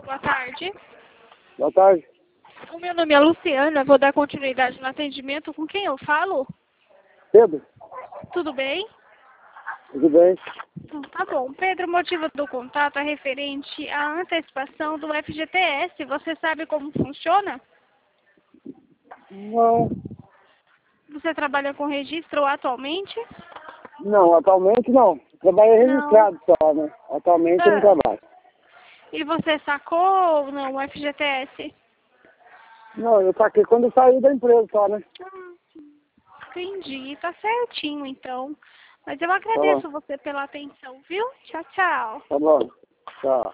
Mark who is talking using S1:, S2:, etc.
S1: Boa tarde.
S2: Boa tarde.
S1: O meu nome é Luciana, vou dar continuidade no atendimento. Com quem eu falo?
S2: Pedro,
S1: Tudo bem?
S2: tudo bem?
S1: Então, tá bom. Pedro, o motivo do contato é referente à antecipação do FGTS. Você sabe como funciona?
S2: Não,
S1: Você trabalha com registro atualmente?
S2: não, atualmente não. Trabalho
S1: Não.
S2: registrado só, né? Atualmente eu não
S1: Ah,
S2: trabalho.
S1: e você sacou ou não o FGTS?
S2: Não, eu saquei quando eu saí da empresa só, né?
S1: Entendi, tá certinho então. Mas eu
S2: Tá bom,
S1: agradeço você pela atenção, viu? Tchau, tchau.
S2: tá bom. Tchau.